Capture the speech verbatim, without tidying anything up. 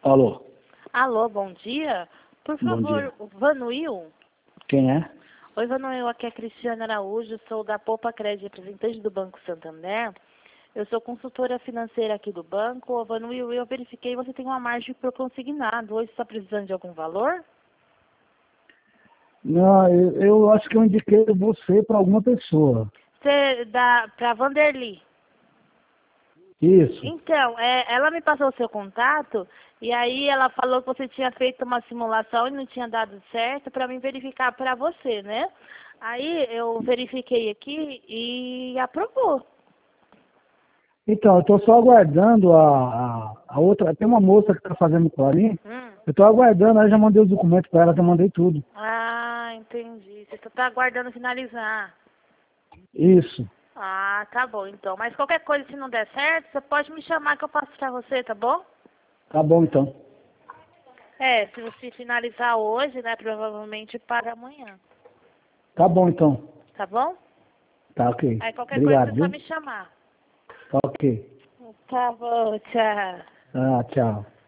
Alô? Alô, bom dia. Por Bom favor, dia. o Vanuil? Quem é? Oi, Vanuil, aqui é a Cristiana Araújo, sou da Poupa Crédito, representante do Banco Santander. Eu sou consultora financeira aqui do banco. Ô, Vanuil, eu verifiquei, você tem uma margem por consignado. Hoje você está precisando de algum valor? Não, eu, eu acho que eu indiquei você para alguma pessoa. Você dá para Vanderly. Isso. Então, é, ela me passou o seu contato e aí ela falou que você tinha feito uma simulação e não tinha dado certo para mim verificar para você, né? Aí eu verifiquei aqui e aprovou. Então, eu estou só aguardando a, a, a outra. Tem uma moça que está fazendo para mim. Hum. Eu estou aguardando, aí já mandei os documentos para ela, já mandei tudo. Ah, entendi. Você está aguardando finalizar. Isso. Ah, tá bom então. Mas qualquer coisa, se não der certo, você pode me chamar que eu faço pra você, tá bom? Tá bom, então. É, se você finalizar hoje, né, provavelmente paga amanhã. Tá bom, então. Tá bom? Tá ok. Aí qualquer coisa Obrigado, é só viu? me chamar. Tá ok. Tá bom, tchau. Ah, tchau.